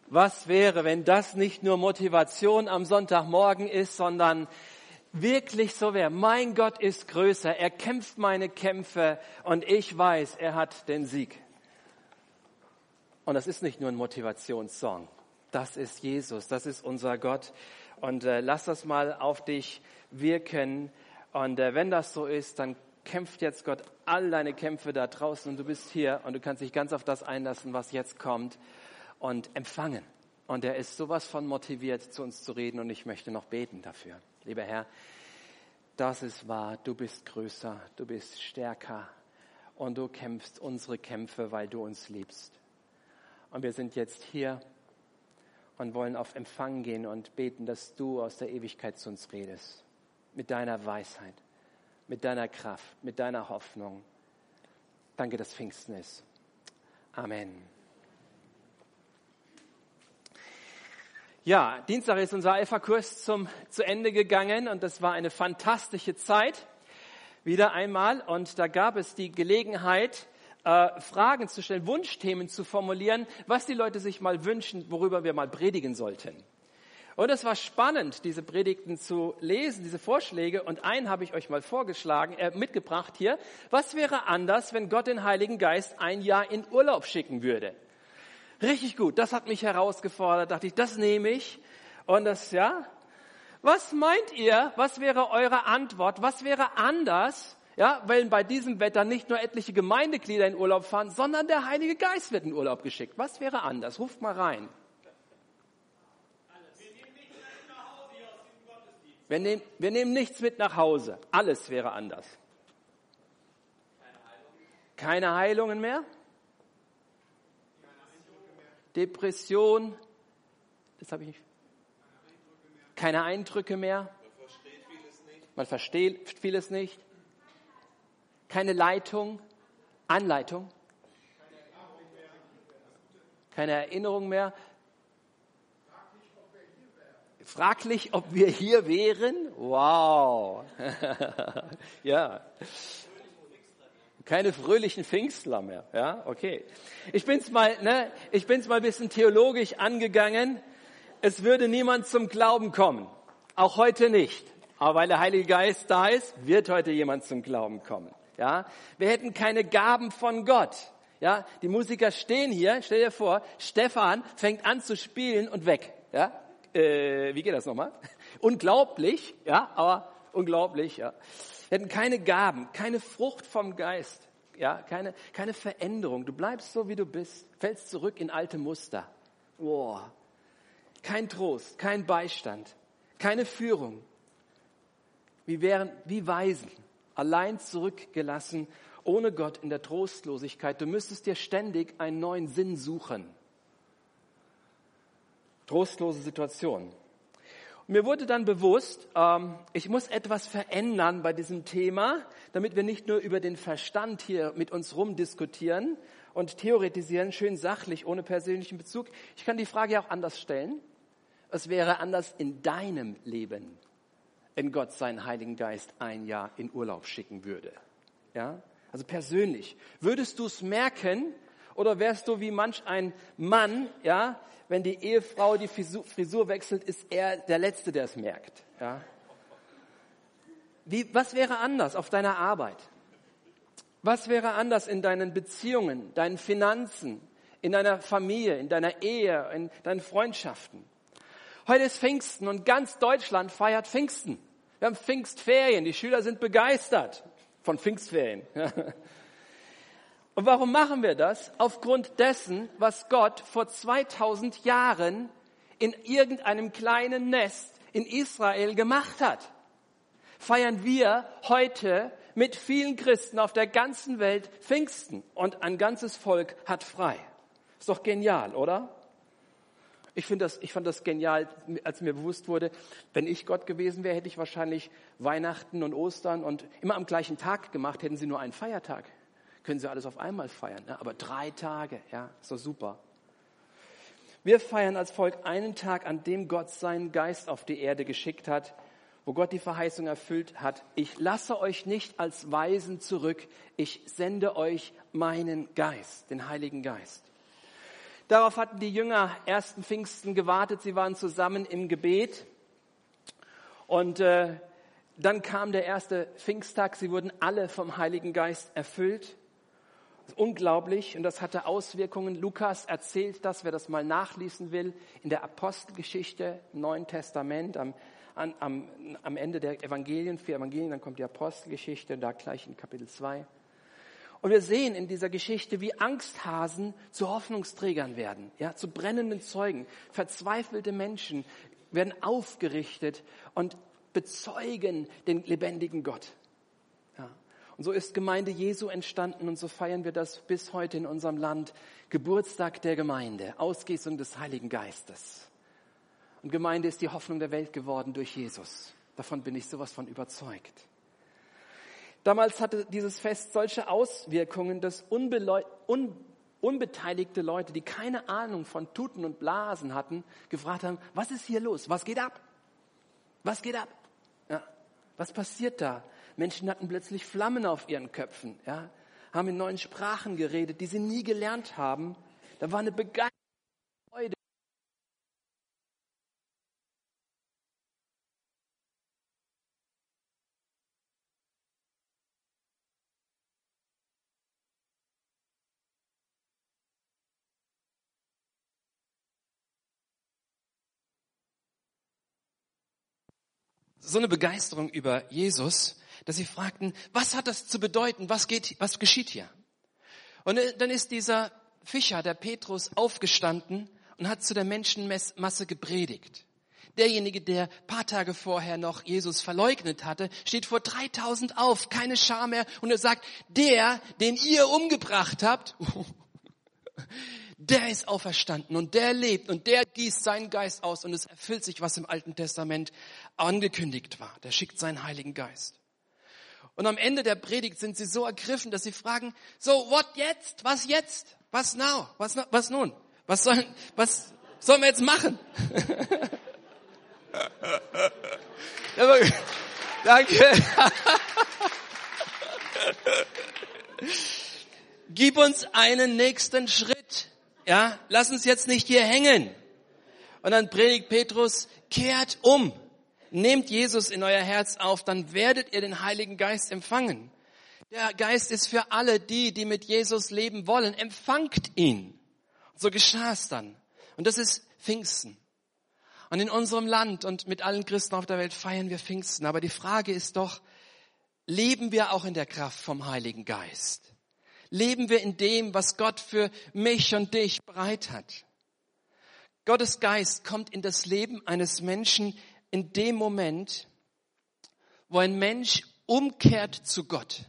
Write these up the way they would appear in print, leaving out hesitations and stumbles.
Was wäre, wenn das nicht nur Motivation am Sonntagmorgen ist, sondern wirklich so wäre. Mein Gott ist größer, er kämpft meine Kämpfe und ich weiß, er hat den Sieg. Und das ist nicht nur ein Motivationssong, das ist Jesus, das ist unser Gott. Und lass das mal auf dich wirken. Und wenn das so ist, dann kämpft jetzt Gott all deine Kämpfe da draußen und du bist hier und du kannst dich ganz auf das einlassen, was jetzt kommt. Und empfangen. Und er ist sowas von motiviert, zu uns zu reden und ich möchte noch beten dafür. Lieber Herr, das ist wahr, du bist größer, du bist stärker und du kämpfst unsere Kämpfe, weil du uns liebst. Und wir sind jetzt hier und wollen auf Empfang gehen und beten, dass du aus der Ewigkeit zu uns redest. Mit deiner Weisheit, mit deiner Kraft, mit deiner Hoffnung. Danke, dass Pfingsten ist. Amen. Ja, Dienstag ist unser Alpha-Kurs zu Ende gegangen und das war eine fantastische Zeit, wieder einmal. Und da gab es die Gelegenheit, Fragen zu stellen, Wunschthemen zu formulieren, was die Leute sich mal wünschen, worüber wir mal predigen sollten. Und es war spannend, diese Predigten zu lesen, diese Vorschläge. Und einen habe ich euch mal mitgebracht hier. Was wäre anders, wenn Gott den Heiligen Geist ein Jahr in Urlaub schicken würde? Richtig gut, das hat mich herausgefordert, dachte ich, das nehme ich. Und das, ja, was meint ihr, was wäre eure Antwort, was wäre anders, ja, weil bei diesem Wetter nicht nur etliche Gemeindeglieder in Urlaub fahren, sondern der Heilige Geist wird in Urlaub geschickt. Was wäre anders? Ruft mal rein. Wir nehmen nichts mit nach Hause. Alles wäre anders. Keine Heilungen mehr? Depression, das habe ich nicht. Keine Eindrücke mehr. Man versteht vieles nicht. Keine Leitung, Anleitung. Keine Erinnerung mehr. Fraglich, ob wir hier wären. Wow. Ja. Keine fröhlichen Pfingstler mehr, ja, okay. Ich bin's mal ein bisschen theologisch angegangen. Es würde niemand zum Glauben kommen. Auch heute nicht. Aber weil der Heilige Geist da ist, wird heute jemand zum Glauben kommen, ja. Wir hätten keine Gaben von Gott, ja. Die Musiker stehen hier, stell dir vor, Stefan fängt an zu spielen und weg, ja. Wie geht das nochmal? Unglaublich, ja, aber unglaublich, ja. Wir hätten keine Gaben, keine Frucht vom Geist, ja, keine Veränderung. Du bleibst so, wie du bist, fällst zurück in alte Muster. Boah. Kein Trost, kein Beistand, keine Führung. Wie Waisen, allein zurückgelassen, ohne Gott in der Trostlosigkeit. Du müsstest dir ständig einen neuen Sinn suchen. Trostlose Situation. Mir wurde dann bewusst, ich muss etwas verändern bei diesem Thema, damit wir nicht nur über den Verstand hier mit uns rumdiskutieren und theoretisieren, schön sachlich, ohne persönlichen Bezug. Ich kann die Frage auch anders stellen. Was wäre anders in deinem Leben, wenn Gott seinen Heiligen Geist ein Jahr in Urlaub schicken würde? Ja? Also persönlich. Würdest du es merken oder wärst du wie manch ein Mann, ja, wenn die Ehefrau die Frisur wechselt, ist er der Letzte, der es merkt. Ja? Was wäre anders auf deiner Arbeit? Was wäre anders in deinen Beziehungen, deinen Finanzen, in deiner Familie, in deiner Ehe, in deinen Freundschaften? Heute ist Pfingsten und ganz Deutschland feiert Pfingsten. Wir haben Pfingstferien, die Schüler sind begeistert von Pfingstferien. Und warum machen wir das? Aufgrund dessen, was Gott vor 2000 Jahren in irgendeinem kleinen Nest in Israel gemacht hat. Feiern wir heute mit vielen Christen auf der ganzen Welt Pfingsten und ein ganzes Volk hat frei. Ist doch genial, oder? Ich fand das genial, als mir bewusst wurde, wenn ich Gott gewesen wäre, hätte ich wahrscheinlich Weihnachten und Ostern und immer am gleichen Tag gemacht, hätten sie nur einen Feiertag. Können sie alles auf einmal feiern, ne? Aber 3 Tage, ja, ist doch super. Wir feiern als Volk einen Tag, an dem Gott seinen Geist auf die Erde geschickt hat, wo Gott die Verheißung erfüllt hat. Ich lasse euch nicht als Waisen zurück, ich sende euch meinen Geist, den Heiligen Geist. Darauf hatten die Jünger ersten Pfingsten gewartet. Sie waren zusammen im Gebet. Und dann kam der erste Pfingsttag. Sie wurden alle vom Heiligen Geist erfüllt. Unglaublich. Und das hatte Auswirkungen. Lukas erzählt das, wer das mal nachlesen will, in der Apostelgeschichte im Neuen Testament, am Ende der Evangelien, 4 Evangelien, dann kommt die Apostelgeschichte, da gleich in Kapitel 2. Und wir sehen in dieser Geschichte, wie Angsthasen zu Hoffnungsträgern werden, ja, zu brennenden Zeugen. Verzweifelte Menschen werden aufgerichtet und bezeugen den lebendigen Gott. Ja. Und so ist Gemeinde Jesu entstanden und so feiern wir das bis heute in unserem Land. Geburtstag der Gemeinde, Ausgießung des Heiligen Geistes. Und Gemeinde ist die Hoffnung der Welt geworden durch Jesus. Davon bin ich sowas von überzeugt. Damals hatte dieses Fest solche Auswirkungen, dass unbeteiligte Leute, die keine Ahnung von Tuten und Blasen hatten, gefragt haben, was ist hier los? Was geht ab? Was geht ab? Ja, was passiert da? Menschen hatten plötzlich Flammen auf ihren Köpfen, ja, haben in neuen Sprachen geredet, die sie nie gelernt haben. Da war eine Begeisterung. So eine Begeisterung über Jesus, dass sie fragten, was hat das zu bedeuten? Was geschieht hier? Und dann ist dieser Fischer, der Petrus, aufgestanden und hat zu der Menschenmasse gepredigt. Derjenige, der ein paar Tage vorher noch Jesus verleugnet hatte, steht vor 3000 auf, keine Schar mehr, und er sagt, der, den ihr umgebracht habt, der ist auferstanden und der lebt und der gießt seinen Geist aus und es erfüllt sich, was im Alten Testament angekündigt war. Der schickt seinen Heiligen Geist. Und am Ende der Predigt sind sie so ergriffen, dass sie fragen, so, what jetzt? Was jetzt? Was now? Was nun? Was sollen wir jetzt machen? Danke. Gib uns einen nächsten Schritt. Ja, lass uns jetzt nicht hier hängen. Und dann predigt Petrus, kehrt um. Nehmt Jesus in euer Herz auf, dann werdet ihr den Heiligen Geist empfangen. Der Geist ist für alle die mit Jesus leben wollen. Empfangt ihn. Und so geschah es dann. Und das ist Pfingsten. Und in unserem Land und mit allen Christen auf der Welt feiern wir Pfingsten. Aber die Frage ist doch, leben wir auch in der Kraft vom Heiligen Geist? Leben wir in dem, was Gott für mich und dich bereit hat? Gottes Geist kommt in das Leben eines Menschen in dem Moment, wo ein Mensch umkehrt zu Gott.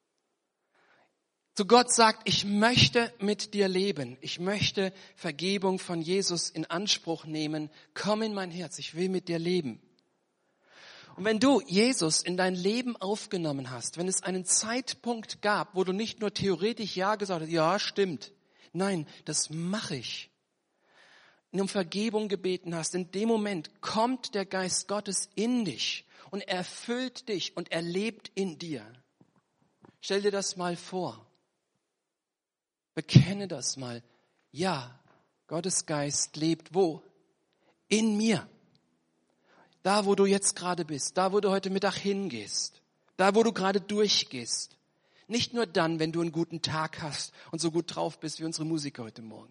Zu Gott sagt, ich möchte mit dir leben. Ich möchte Vergebung von Jesus in Anspruch nehmen. Komm in mein Herz, ich will mit dir leben. Und wenn du Jesus in dein Leben aufgenommen hast, wenn es einen Zeitpunkt gab, wo du nicht nur theoretisch ja gesagt hast, ja, stimmt. Nein, das mache ich. Und um Vergebung gebeten hast, in dem Moment kommt der Geist Gottes in dich und er erfüllt dich und er lebt in dir. Stell dir das mal vor. Bekenne das mal. Ja, Gottes Geist lebt wo? In mir. Da, wo du jetzt gerade bist, da, wo du heute Mittag hingehst, da, wo du gerade durchgehst. Nicht nur dann, wenn du einen guten Tag hast und so gut drauf bist wie unsere Musiker heute Morgen.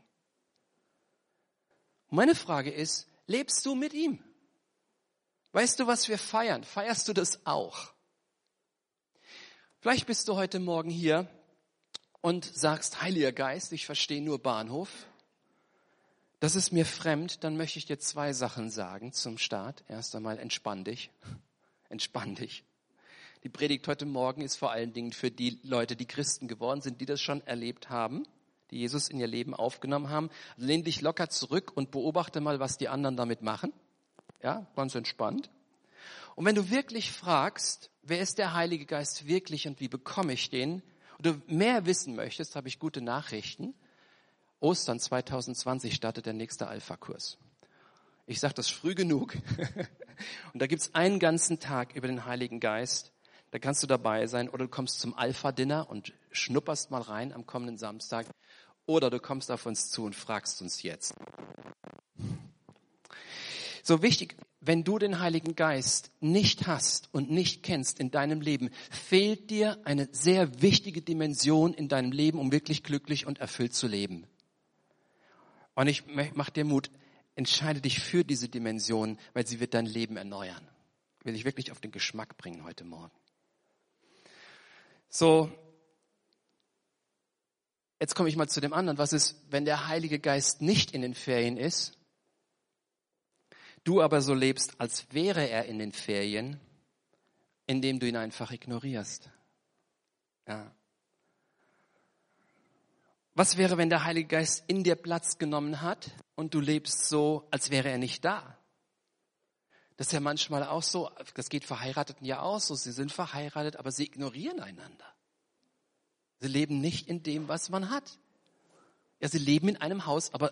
Und meine Frage ist, lebst du mit ihm? Weißt du, was wir feiern? Feierst du das auch? Vielleicht bist du heute Morgen hier und sagst, Heiliger Geist, ich verstehe nur Bahnhof. Das ist mir fremd, dann möchte ich dir 2 Sachen sagen zum Start. Erst einmal, entspann dich. Entspann dich. Die Predigt heute Morgen ist vor allen Dingen für die Leute, die Christen geworden sind, die das schon erlebt haben, die Jesus in ihr Leben aufgenommen haben. Also lehn dich locker zurück und beobachte mal, was die anderen damit machen. Ja, ganz entspannt. Und wenn du wirklich fragst, wer ist der Heilige Geist wirklich und wie bekomme ich den, und du mehr wissen möchtest, habe ich gute Nachrichten. Ostern 2020 startet der nächste Alpha-Kurs. Ich sage das früh genug. Und da gibt's einen ganzen Tag über den Heiligen Geist. Da kannst du dabei sein oder du kommst zum Alpha-Dinner und schnupperst mal rein am kommenden Samstag. oder du kommst auf uns zu und fragst uns jetzt. So wichtig, wenn du den Heiligen Geist nicht hast und nicht kennst in deinem Leben, fehlt dir eine sehr wichtige Dimension in deinem Leben, um wirklich glücklich und erfüllt zu leben. Und ich mach dir Mut, entscheide dich für diese Dimension, weil sie wird dein Leben erneuern. Will ich wirklich auf den Geschmack bringen heute Morgen. So, jetzt komme ich mal zu dem anderen. Was ist, wenn der Heilige Geist nicht in den Ferien ist, du aber so lebst, als wäre er in den Ferien, indem du ihn einfach ignorierst? Ja. Was wäre, wenn der Heilige Geist in dir Platz genommen hat und du lebst so, als wäre er nicht da? Das ist ja manchmal auch so, das geht Verheirateten ja auch so, sie sind verheiratet, aber sie ignorieren einander. Sie leben nicht in dem, was man hat. Ja, sie leben in einem Haus, aber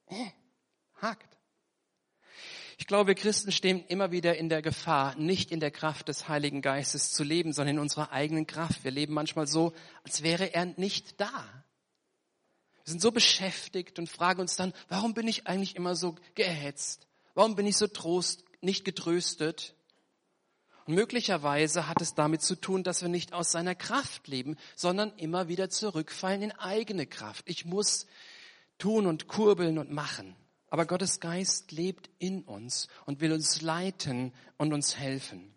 hakt. Ich glaube, wir Christen stehen immer wieder in der Gefahr, nicht in der Kraft des Heiligen Geistes zu leben, sondern in unserer eigenen Kraft. Wir leben manchmal so, als wäre er nicht da. Wir sind so beschäftigt und fragen uns dann, warum bin ich eigentlich immer so gehetzt? Warum bin ich so nicht getröstet? Und möglicherweise hat es damit zu tun, dass wir nicht aus seiner Kraft leben, sondern immer wieder zurückfallen in eigene Kraft. Ich muss tun und kurbeln und machen. Aber Gottes Geist lebt in uns und will uns leiten und uns helfen.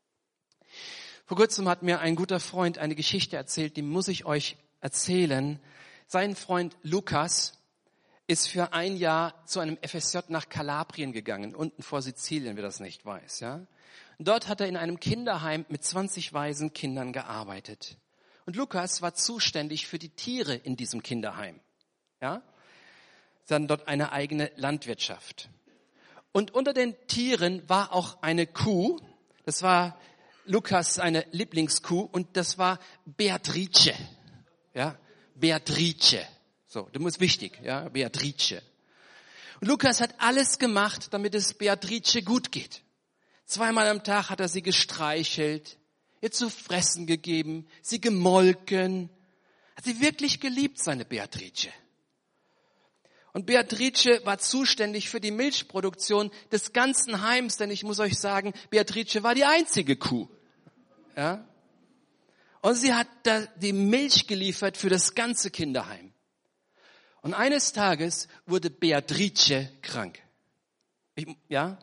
Vor kurzem hat mir ein guter Freund eine Geschichte erzählt, die muss ich euch erzählen. Sein Freund Lukas ist für ein Jahr zu einem FSJ nach Kalabrien gegangen, unten vor Sizilien, wer das nicht weiß. Ja? Und dort hat er in einem Kinderheim mit 20 waisen Kindern gearbeitet. Und Lukas war zuständig für die Tiere in diesem Kinderheim. Ja? Dann dort eine eigene Landwirtschaft. Und unter den Tieren war auch eine Kuh. Das war Lukas seine Lieblingskuh und das war Beatrice. Ja, Beatrice. So, das ist wichtig, ja, Beatrice. Und Lukas hat alles gemacht, damit es Beatrice gut geht. 2-mal am Tag hat er sie gestreichelt, ihr zu fressen gegeben, sie gemolken. Hat sie wirklich geliebt, seine Beatrice. Und Beatrice war zuständig für die Milchproduktion des ganzen Heims, denn ich muss euch sagen, Beatrice war die einzige Kuh. Ja? Und sie hat da die Milch geliefert für das ganze Kinderheim. Und eines Tages wurde Beatrice krank. Ja?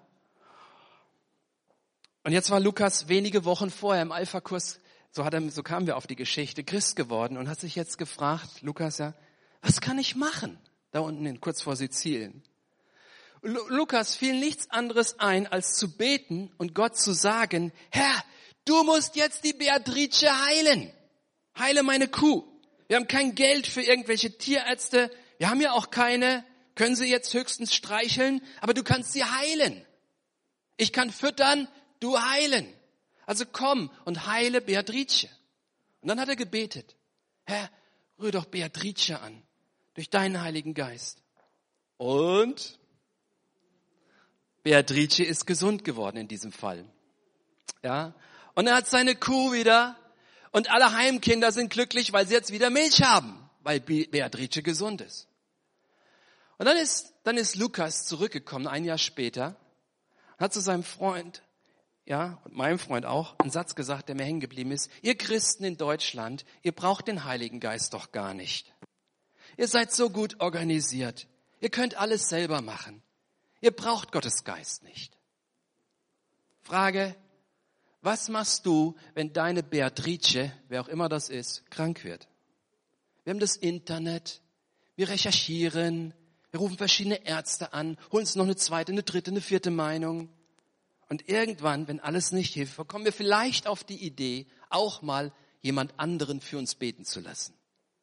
Und jetzt war Lukas wenige Wochen vorher im Alpha-Kurs, so kamen wir auf die Geschichte, Christ geworden und hat sich jetzt gefragt, Lukas, ja, was kann ich machen? Da unten kurz vor Sizilien. Lukas fiel nichts anderes ein, als zu beten und Gott zu sagen, Herr, du musst jetzt die Beatrice heilen. Heile meine Kuh. Wir haben kein Geld für irgendwelche Tierärzte. Wir haben ja auch keine. Können sie jetzt höchstens streicheln, aber du kannst sie heilen. Ich kann füttern, du heilen. Also komm und heile Beatrice. Und dann hat er gebetet. Herr, rühr doch Beatrice an. Durch deinen Heiligen Geist. Und Beatrice ist gesund geworden in diesem Fall. Ja. Und er hat seine Kuh wieder und alle Heimkinder sind glücklich, weil sie jetzt wieder Milch haben, weil Beatrice gesund ist. Und dann ist Lukas zurückgekommen, ein Jahr später, und hat zu seinem Freund, ja, und meinem Freund auch, einen Satz gesagt, der mir hängen geblieben ist. Ihr Christen in Deutschland, ihr braucht den Heiligen Geist doch gar nicht. Ihr seid so gut organisiert. Ihr könnt alles selber machen. Ihr braucht Gottes Geist nicht. Frage, was machst du, wenn deine Beatrice, wer auch immer das ist, krank wird? Wir haben das Internet, wir recherchieren, wir rufen verschiedene Ärzte an, holen uns noch eine zweite, eine dritte, eine vierte Meinung. Und irgendwann, wenn alles nicht hilft, kommen wir vielleicht auf die Idee, auch mal jemand anderen für uns beten zu lassen.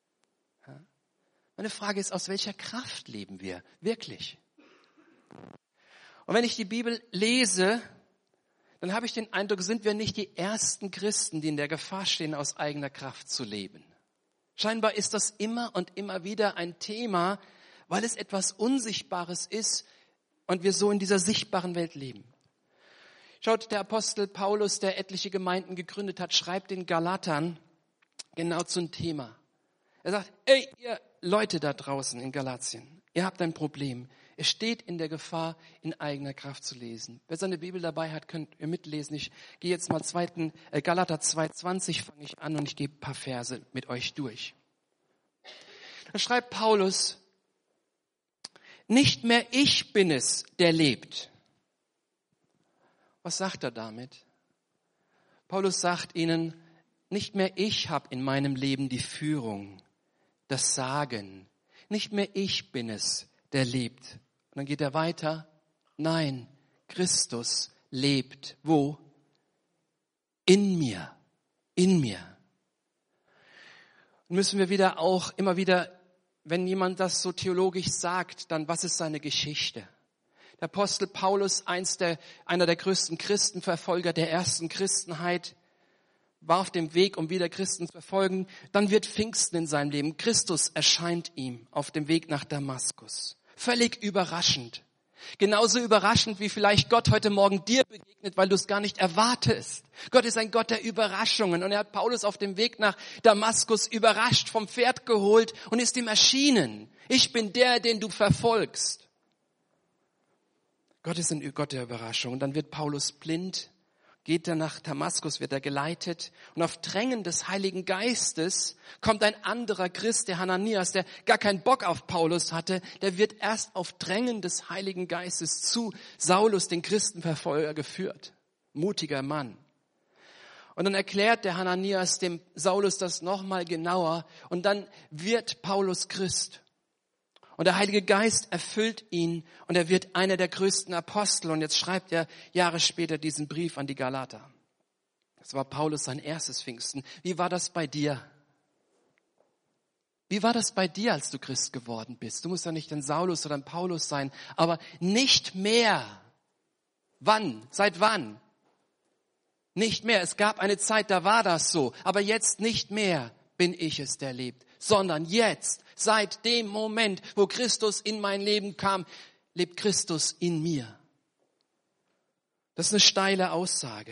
Meine Frage ist, aus welcher Kraft leben wir wirklich? Und wenn ich die Bibel lese, dann habe ich den Eindruck, sind wir nicht die ersten Christen, die in der Gefahr stehen, aus eigener Kraft zu leben. Scheinbar ist das immer und immer wieder ein Thema, weil es etwas Unsichtbares ist und wir so in dieser sichtbaren Welt leben. Schaut, der Apostel Paulus, der etliche Gemeinden gegründet hat, schreibt den Galatern genau zum Thema. Er sagt, ey, ihr Leute da draußen in Galatien, ihr habt ein Problem. Ihr steht in der Gefahr, in eigener Kraft zu lesen. Wer seine Bibel dabei hat, könnt ihr mitlesen. Ich gehe jetzt mal Galater 2,20 fange ich an und ich gehe ein paar Verse mit euch durch. Da schreibt Paulus, nicht mehr ich bin es, der lebt. Was sagt er damit? Paulus sagt ihnen, nicht mehr ich habe in meinem Leben die Führung, das Sagen. Nicht mehr ich bin es, der lebt. Und dann geht er weiter. Nein, Christus lebt. Wo? In mir. In mir. Und müssen wir immer wieder, wenn jemand das so theologisch sagt, dann was ist seine Geschichte? Der Apostel Paulus, einer der größten Christenverfolger der ersten Christenheit, war auf dem Weg, um wieder Christen zu verfolgen. Dann wird Pfingsten in seinem Leben. Christus erscheint ihm auf dem Weg nach Damaskus. Völlig überraschend. Genauso überraschend, wie vielleicht Gott heute Morgen dir begegnet, weil du es gar nicht erwartest. Gott ist ein Gott der Überraschungen. Und er hat Paulus auf dem Weg nach Damaskus überrascht, vom Pferd geholt und ist ihm erschienen. Ich bin der, den du verfolgst. Gott ist ein Gott der Überraschung. Und dann wird Paulus blind. Geht er nach Damaskus, wird er geleitet und auf Drängen des Heiligen Geistes kommt ein anderer Christ, der Hananias, der gar keinen Bock auf Paulus hatte, der wird erst auf Drängen des Heiligen Geistes zu Saulus, den Christenverfolger, geführt. Mutiger Mann. Und dann erklärt der Hananias dem Saulus das nochmal genauer und dann wird Paulus Christ. Und der Heilige Geist erfüllt ihn und er wird einer der größten Apostel. Und jetzt schreibt er Jahre später diesen Brief an die Galater. Das war Paulus sein erstes Pfingsten. Wie war das bei dir? Wie war das bei dir, als du Christ geworden bist? Du musst ja nicht ein Saulus oder ein Paulus sein, aber nicht mehr. Wann? Seit wann? Nicht mehr. Es gab eine Zeit, da war das so. Aber jetzt nicht mehr bin ich es, der lebt. Sondern jetzt, seit dem Moment, wo Christus in mein Leben kam, lebt Christus in mir. Das ist eine steile Aussage.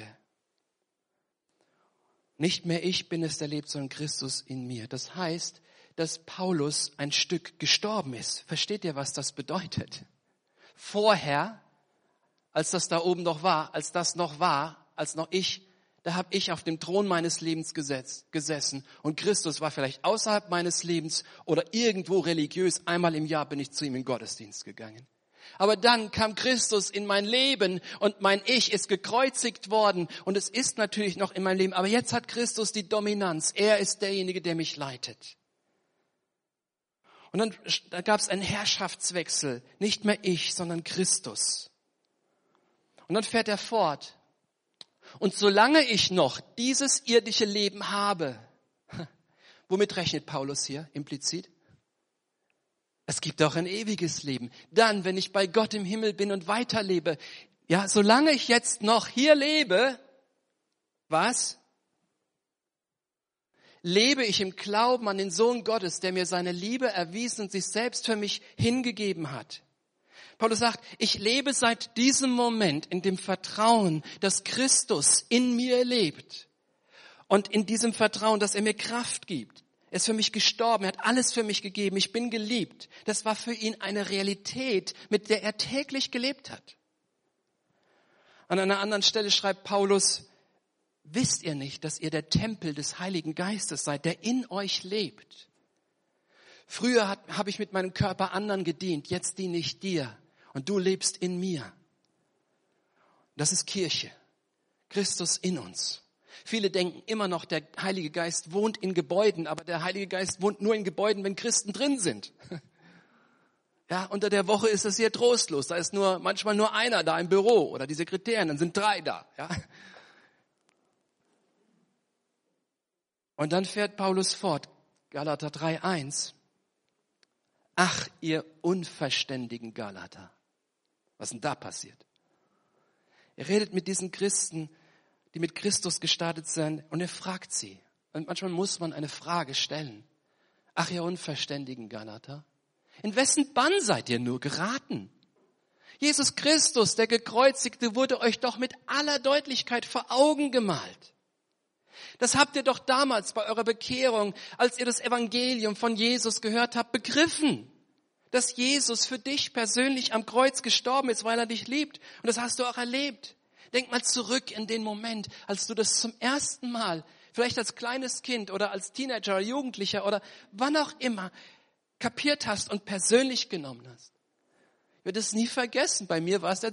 Nicht mehr ich bin es, der lebt, sondern Christus in mir. Das heißt, dass Paulus ein Stück gestorben ist. Versteht ihr, was das bedeutet? Vorher, als das da oben noch war, als das noch war, als noch ich, da habe ich auf dem Thron meines Lebens gesessen und Christus war vielleicht außerhalb meines Lebens oder irgendwo religiös. Einmal im Jahr bin ich zu ihm in den Gottesdienst gegangen. Aber dann kam Christus in mein Leben und mein Ich ist gekreuzigt worden und es ist natürlich noch in meinem Leben. Aber jetzt hat Christus die Dominanz. Er ist derjenige, der mich leitet. Und dann gab es einen Herrschaftswechsel. Nicht mehr ich, sondern Christus. Und dann fährt er fort. Und solange ich noch dieses irdische Leben habe, womit rechnet Paulus hier implizit? Es gibt auch ein ewiges Leben. Dann, wenn ich bei Gott im Himmel bin und weiterlebe, ja, solange ich jetzt noch hier lebe, was? Lebe ich im Glauben an den Sohn Gottes, der mir seine Liebe erwiesen und sich selbst für mich hingegeben hat. Paulus sagt, ich lebe seit diesem Moment in dem Vertrauen, dass Christus in mir lebt. Und in diesem Vertrauen, dass er mir Kraft gibt. Er ist für mich gestorben, er hat alles für mich gegeben, ich bin geliebt. Das war für ihn eine Realität, mit der er täglich gelebt hat. An einer anderen Stelle schreibt Paulus, wisst ihr nicht, dass ihr der Tempel des Heiligen Geistes seid, der in euch lebt? Früher habe ich mit meinem Körper anderen gedient, jetzt diene ich dir. Und du lebst in mir. Das ist Kirche. Christus in uns. Viele denken immer noch, der Heilige Geist wohnt in Gebäuden, aber der Heilige Geist wohnt nur in Gebäuden, wenn Christen drin sind. Ja, unter der Woche ist es sehr trostlos. Da ist manchmal nur einer da im Büro oder die Sekretärin, dann sind 3 da. Ja. Und dann fährt Paulus fort, Galater 3,1. Ach, ihr unverständigen Galater. Was denn da passiert? Er redet mit diesen Christen, die mit Christus gestartet sind, und er fragt sie. Und manchmal muss man eine Frage stellen. Ach, ihr unverständigen Galater, in wessen Bann seid ihr nur geraten? Jesus Christus, der Gekreuzigte, wurde euch doch mit aller Deutlichkeit vor Augen gemalt. Das habt ihr doch damals bei eurer Bekehrung, als ihr das Evangelium von Jesus gehört habt, begriffen. Dass Jesus für dich persönlich am Kreuz gestorben ist, weil er dich liebt. Und das hast du auch erlebt. Denk mal zurück in den Moment, als du das zum ersten Mal, vielleicht als kleines Kind oder als Teenager oder Jugendlicher oder wann auch immer, kapiert hast und persönlich genommen hast. Ich werde es nie vergessen. Bei mir war es der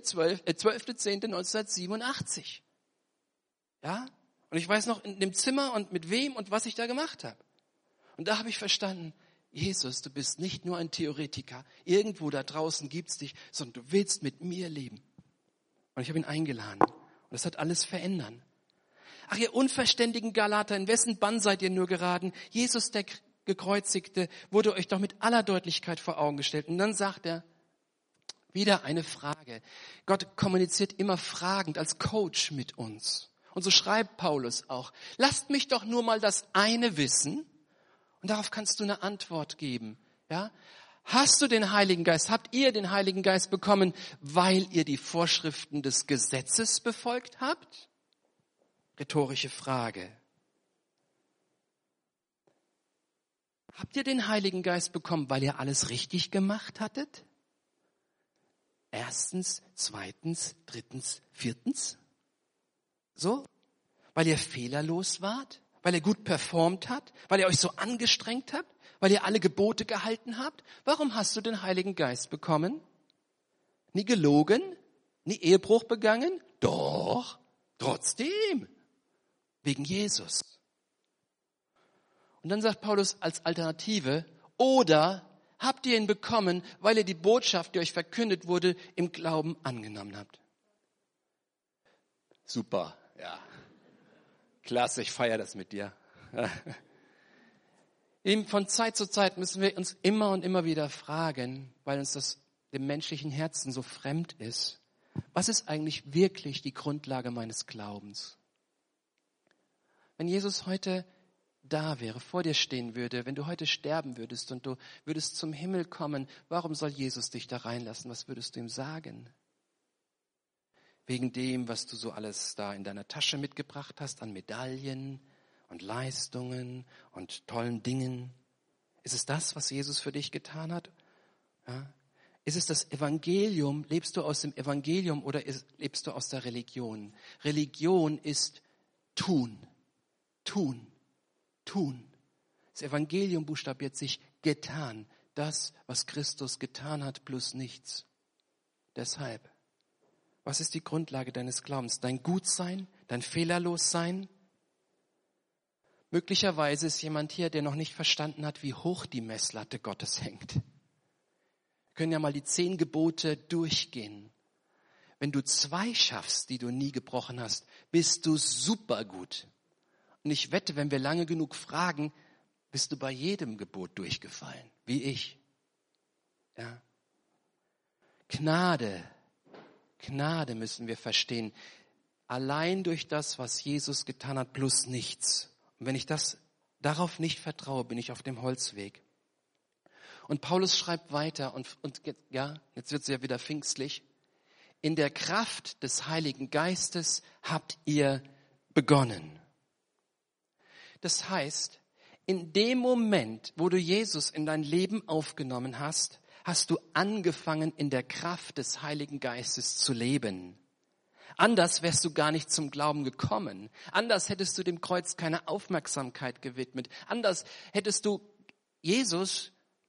12.10.1987. Ja? Und ich weiß noch in dem Zimmer und mit wem und was ich da gemacht habe. Und da habe ich verstanden, Jesus, du bist nicht nur ein Theoretiker. Irgendwo da draußen gibt's dich, sondern du willst mit mir leben. Und ich habe ihn eingeladen. Und das hat alles verändert. Ach, ihr unverständigen Galater, in wessen Bann seid ihr nur geraten? Jesus, der Gekreuzigte, wurde euch doch mit aller Deutlichkeit vor Augen gestellt. Und dann sagt er, wieder eine Frage. Gott kommuniziert immer fragend als Coach mit uns. Und so schreibt Paulus auch, lasst mich doch nur mal das eine wissen. Und darauf kannst du eine Antwort geben. Ja? Hast du den Heiligen Geist? Habt ihr den Heiligen Geist bekommen, weil ihr die Vorschriften des Gesetzes befolgt habt? Rhetorische Frage. Habt ihr den Heiligen Geist bekommen, weil ihr alles richtig gemacht hattet? Erstens, zweitens, drittens, viertens? So? Weil ihr fehlerlos wart? Weil ihr gut performt habt? Weil ihr euch so angestrengt habt? Weil ihr alle Gebote gehalten habt? Warum hast du den Heiligen Geist bekommen? Nie gelogen? Nie Ehebruch begangen? Doch, trotzdem. Wegen Jesus. Und dann sagt Paulus als Alternative, oder habt ihr ihn bekommen, weil ihr die Botschaft, die euch verkündet wurde, im Glauben angenommen habt? Super, ja. Klasse, ich feiere das mit dir. Eben von Zeit zu Zeit müssen wir uns immer und immer wieder fragen, weil uns das dem menschlichen Herzen so fremd ist. Was ist eigentlich wirklich die Grundlage meines Glaubens? Wenn Jesus heute da wäre, vor dir stehen würde, wenn du heute sterben würdest und du würdest zum Himmel kommen, warum soll Jesus dich da reinlassen? Was würdest du ihm sagen? Wegen dem, was du so alles da in deiner Tasche mitgebracht hast an Medaillen und Leistungen und tollen Dingen. Ist es das, was Jesus für dich getan hat? Ja? Ist es das Evangelium? Lebst du aus dem Evangelium oder lebst du aus der Religion? Religion ist tun, tun, tun. Das Evangelium buchstabiert sich getan. Das, was Christus getan hat, plus nichts. Deshalb, was ist die Grundlage deines Glaubens? Dein Gutsein, dein Fehlerlossein? Möglicherweise ist jemand hier, der noch nicht verstanden hat, wie hoch die Messlatte Gottes hängt. Wir können ja mal die 10 Gebote durchgehen. Wenn du 2 schaffst, die du nie gebrochen hast, bist du super gut. Und ich wette, wenn wir lange genug fragen, bist du bei jedem Gebot durchgefallen, wie ich. Ja. Gnade müssen wir verstehen. Allein durch das, was Jesus getan hat, plus nichts. Und wenn ich darauf nicht vertraue, bin ich auf dem Holzweg. Und Paulus schreibt weiter und ja, jetzt wird es ja wieder pfingstlich. In der Kraft des Heiligen Geistes habt ihr begonnen. Das heißt, in dem Moment, wo du Jesus in dein Leben aufgenommen hast, hast du angefangen, in der Kraft des Heiligen Geistes zu leben. Anders wärst du gar nicht zum Glauben gekommen. Anders hättest du dem Kreuz keine Aufmerksamkeit gewidmet. Anders hättest du Jesus,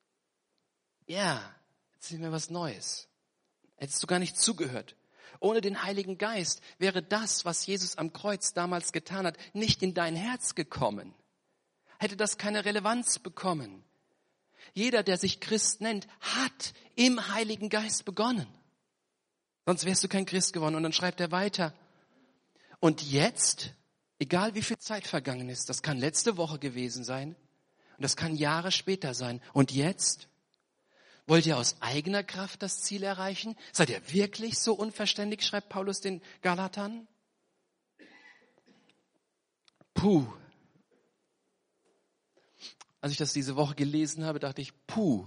jetzt ist mir was Neues. Hättest du gar nicht zugehört. Ohne den Heiligen Geist wäre das, was Jesus am Kreuz damals getan hat, nicht in dein Herz gekommen. Hätte das keine Relevanz bekommen. Jeder, der sich Christ nennt, hat im Heiligen Geist begonnen. Sonst wärst du kein Christ geworden. Und dann schreibt er weiter. Und jetzt, egal wie viel Zeit vergangen ist, das kann letzte Woche gewesen sein und das kann Jahre später sein. Und jetzt? Wollt ihr aus eigener Kraft das Ziel erreichen? Seid ihr wirklich so unverständig, schreibt Paulus den Galatern? Puh. Als ich das diese Woche gelesen habe, dachte ich, puh.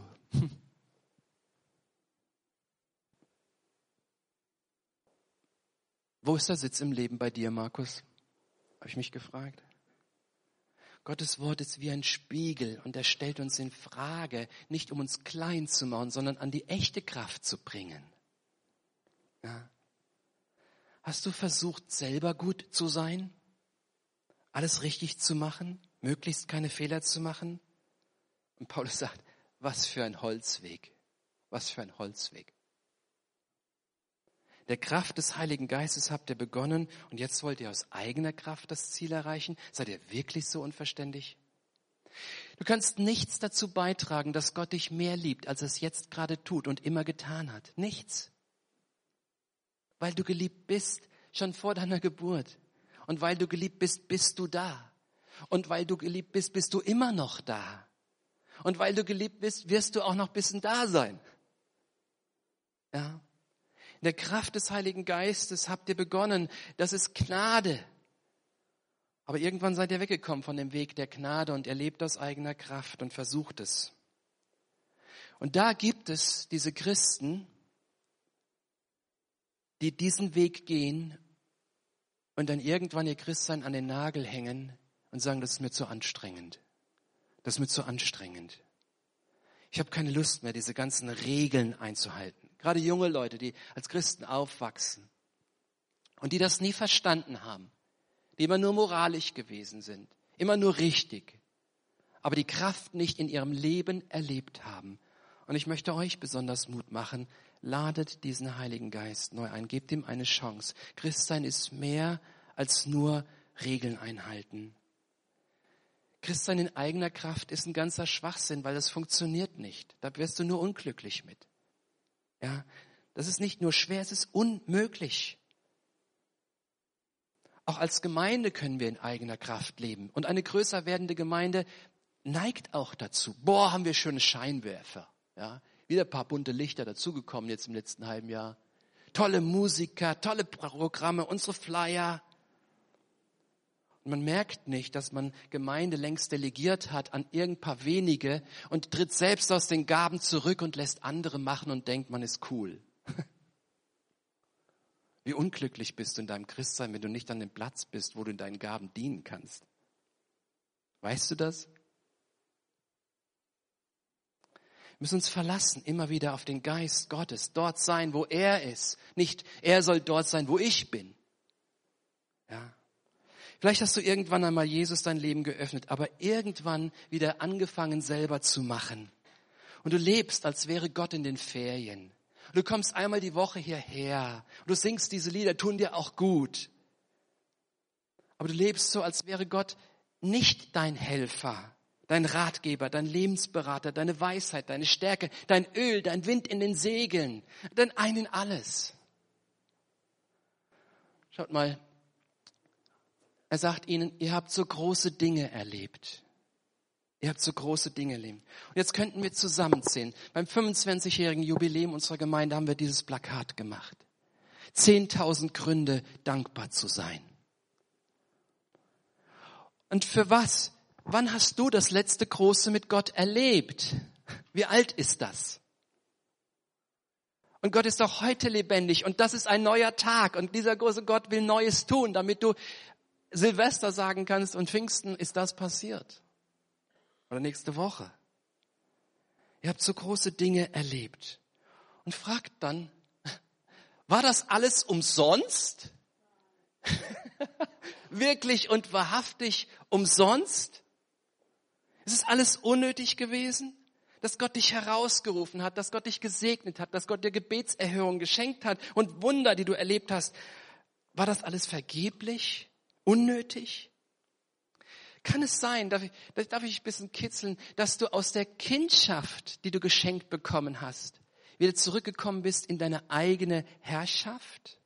Wo ist der Sitz im Leben bei dir, Markus? Habe ich mich gefragt? Gottes Wort ist wie ein Spiegel und er stellt uns in Frage, nicht um uns klein zu machen, sondern an die echte Kraft zu bringen. Ja. Hast du versucht, selber gut zu sein? Alles richtig zu machen? Möglichst keine Fehler zu machen? Und Paulus sagt, was für ein Holzweg. Was für ein Holzweg. Der Kraft des Heiligen Geistes habt ihr begonnen und jetzt wollt ihr aus eigener Kraft das Ziel erreichen? Seid ihr wirklich so unverständlich? Du kannst nichts dazu beitragen, dass Gott dich mehr liebt, als er es jetzt gerade tut und immer getan hat. Nichts. Weil du geliebt bist, schon vor deiner Geburt. Und weil du geliebt bist, bist du da. Und weil du geliebt bist, bist du immer noch da. Und weil du geliebt bist, wirst du auch noch ein bisschen da sein. Ja. In der Kraft des Heiligen Geistes habt ihr begonnen. Das ist Gnade. Aber irgendwann seid ihr weggekommen von dem Weg der Gnade und ihr lebt aus eigener Kraft und versucht es. Und da gibt es diese Christen, die diesen Weg gehen und dann irgendwann ihr Christsein an den Nagel hängen und sagen, das ist mir zu anstrengend. Das ist mir zu anstrengend. Ich habe keine Lust mehr, diese ganzen Regeln einzuhalten. Gerade junge Leute, die als Christen aufwachsen und die das nie verstanden haben, die immer nur moralisch gewesen sind, immer nur richtig, aber die Kraft nicht in ihrem Leben erlebt haben. Und ich möchte euch besonders Mut machen, ladet diesen Heiligen Geist neu ein, gebt ihm eine Chance. Christsein ist mehr als nur Regeln einhalten. Christsein in eigener Kraft ist ein ganzer Schwachsinn, weil das funktioniert nicht. Da wirst du nur unglücklich mit. Ja, das ist nicht nur schwer, es ist unmöglich. Auch als Gemeinde können wir in eigener Kraft leben. Und eine größer werdende Gemeinde neigt auch dazu. Boah, haben wir schöne Scheinwerfer. Ja, wieder ein paar bunte Lichter dazugekommen jetzt im letzten halben Jahr. Tolle Musiker, tolle Programme, unsere Flyer. Und man merkt nicht, dass man Gemeinde längst delegiert hat an irgend paar wenige und tritt selbst aus den Gaben zurück und lässt andere machen und denkt, man ist cool. Wie unglücklich bist du in deinem Christsein, wenn du nicht an dem Platz bist, wo du in deinen Gaben dienen kannst. Weißt du das? Wir müssen uns verlassen, immer wieder auf den Geist Gottes, dort sein, wo er ist. Nicht, er soll dort sein, wo ich bin. Ja. Vielleicht hast du irgendwann einmal Jesus dein Leben geöffnet, aber irgendwann wieder angefangen selber zu machen. Und du lebst, als wäre Gott in den Ferien. Und du kommst einmal die Woche hierher. Und du singst diese Lieder, tun dir auch gut. Aber du lebst so, als wäre Gott nicht dein Helfer, dein Ratgeber, dein Lebensberater, deine Weisheit, deine Stärke, dein Öl, dein Wind in den Segeln, dein Ein in alles. Schaut mal, er sagt ihnen, ihr habt so große Dinge erlebt. Ihr habt so große Dinge erlebt. Und jetzt könnten wir zusammenzählen. Beim 25-jährigen Jubiläum unserer Gemeinde haben wir dieses Plakat gemacht. 10.000 Gründe, dankbar zu sein. Und für was? Wann hast du das letzte Große mit Gott erlebt? Wie alt ist das? Und Gott ist auch heute lebendig und das ist ein neuer Tag und dieser große Gott will Neues tun, damit du Silvester sagen kannst und Pfingsten ist das passiert. Oder nächste Woche. Ihr habt so große Dinge erlebt. Und fragt dann, war das alles umsonst? Wirklich und wahrhaftig umsonst? Ist es alles unnötig gewesen? Dass Gott dich herausgerufen hat, dass Gott dich gesegnet hat, dass Gott dir Gebetserhörung geschenkt hat und Wunder, die du erlebt hast. War das alles vergeblich? Unnötig? Kann es sein, darf ich ein bisschen kitzeln, dass du aus der Kindschaft, die du geschenkt bekommen hast, wieder zurückgekommen bist in deine eigene Herrschaft?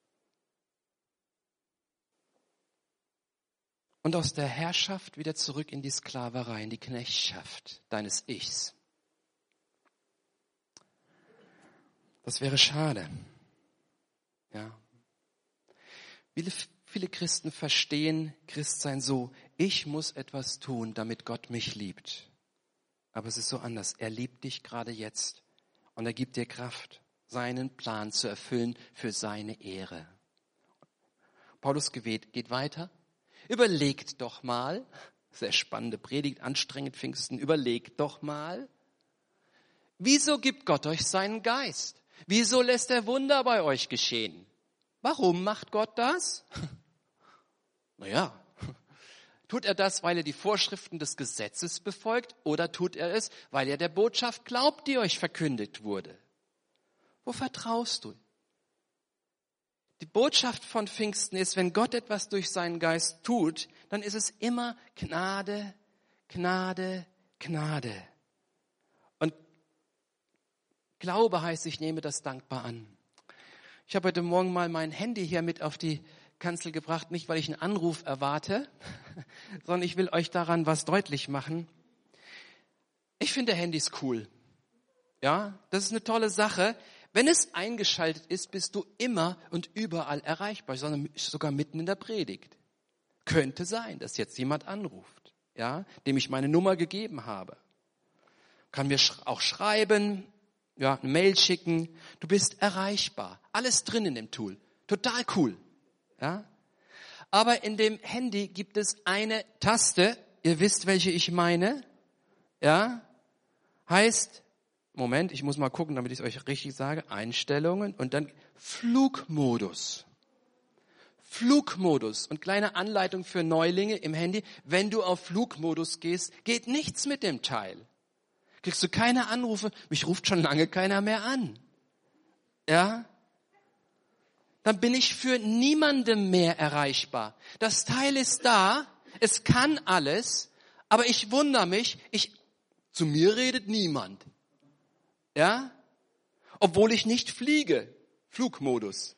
Und aus der Herrschaft wieder zurück in die Sklaverei, in die Knechtschaft deines Ichs. Das wäre schade. Ja. Viele Christen verstehen Christsein so, ich muss etwas tun, damit Gott mich liebt. Aber es ist so anders. Er liebt dich gerade jetzt und er gibt dir Kraft, seinen Plan zu erfüllen für seine Ehre. Paulus Gebet geht weiter. Überlegt doch mal, sehr spannende Predigt, anstrengend Pfingsten, überlegt doch mal, wieso gibt Gott euch seinen Geist? Wieso lässt er Wunder bei euch geschehen? Warum macht Gott das? Naja, tut er das, weil er die Vorschriften des Gesetzes befolgt, oder tut er es, weil er der Botschaft glaubt, die euch verkündigt wurde? Wo vertraust du? Die Botschaft von Pfingsten ist, wenn Gott etwas durch seinen Geist tut, dann ist es immer Gnade, Gnade, Gnade. Und Glaube heißt, ich nehme das dankbar an. Ich habe heute Morgen mal mein Handy hier mit auf die Kanzel gebracht, nicht weil ich einen Anruf erwarte, sondern ich will euch daran was deutlich machen. Ich finde Handys cool. Ja, das ist eine tolle Sache. Wenn es eingeschaltet ist, bist du immer und überall erreichbar, sondern sogar mitten in der Predigt. Könnte sein, dass jetzt jemand anruft, ja, dem ich meine Nummer gegeben habe. Kann mir auch schreiben, ja, eine Mail schicken. Du bist erreichbar. Alles drin in dem Tool. Total cool. Ja. Aber in dem Handy gibt es eine Taste. Ihr wisst, welche ich meine. Ja. Heißt, Moment, ich muss mal gucken, damit ich es euch richtig sage. Einstellungen und dann Flugmodus. Flugmodus und kleine Anleitung für Neulinge im Handy. Wenn du auf Flugmodus gehst, geht nichts mit dem Teil. Kriegst du keine Anrufe, mich ruft schon lange keiner mehr an. Ja? Dann bin ich für niemandem mehr erreichbar. Das Teil ist da, es kann alles, aber ich wundere mich, zu mir redet niemand. Ja? Obwohl ich nicht fliege. Flugmodus.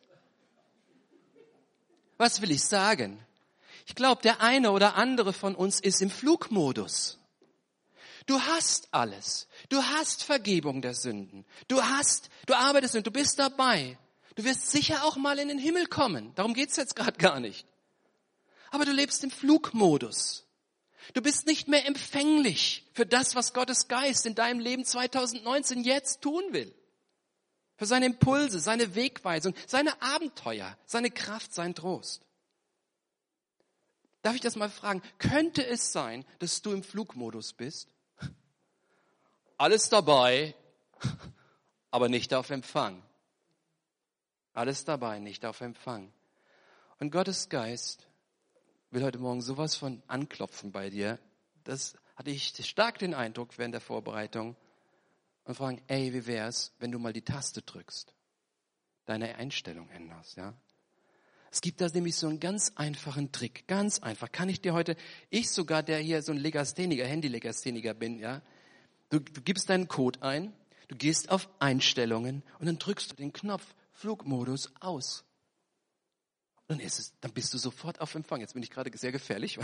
Was will ich sagen? Ich glaube, der eine oder andere von uns ist im Flugmodus. Du hast alles. Du hast Vergebung der Sünden. Du arbeitest und du bist dabei. Du wirst sicher auch mal in den Himmel kommen. Darum geht's jetzt gerade gar nicht. Aber du lebst im Flugmodus. Du bist nicht mehr empfänglich für das, was Gottes Geist in deinem Leben 2019 jetzt tun will. Für seine Impulse, seine Wegweisung, seine Abenteuer, seine Kraft, sein Trost. Darf ich das mal fragen? Könnte es sein, dass du im Flugmodus bist? Alles dabei, aber nicht auf Empfang. Alles dabei, nicht auf Empfang. Und Gottes Geist will heute Morgen sowas von anklopfen bei dir. Das hatte ich stark den Eindruck während der Vorbereitung. Und fragen, ey, wie wär's, wenn du mal die Taste drückst? Deine Einstellung änderst, ja? Es gibt da nämlich so einen ganz einfachen Trick. Ganz einfach. Kann ich dir heute, ich sogar, der hier so ein Legastheniker, Handy-Legastheniker bin, ja? Du gibst deinen Code ein, du gehst auf Einstellungen und dann drückst du den Knopf Flugmodus aus. Und dann bist du sofort auf Empfang. Jetzt bin ich gerade sehr gefährlich.